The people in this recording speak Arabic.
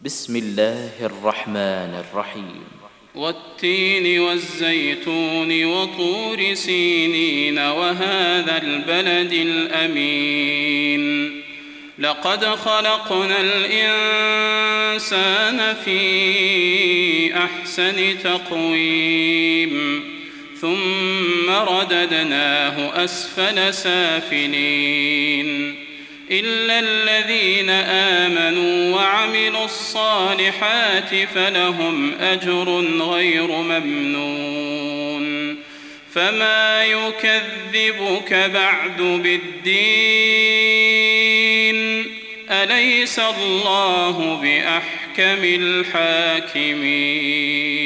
بسم الله الرحمن الرحيم والتين والزيتون وطور سينين وهذا البلد الأمين لقد خلقنا الإنسان في أحسن تقويم ثم رددناه أسفل سافلين إلا الذين آمنوا وعملوا الصالحات فلهم أجر غير ممنون فما يكذبك بعد بالدين أليس الله بأحكم الحاكمين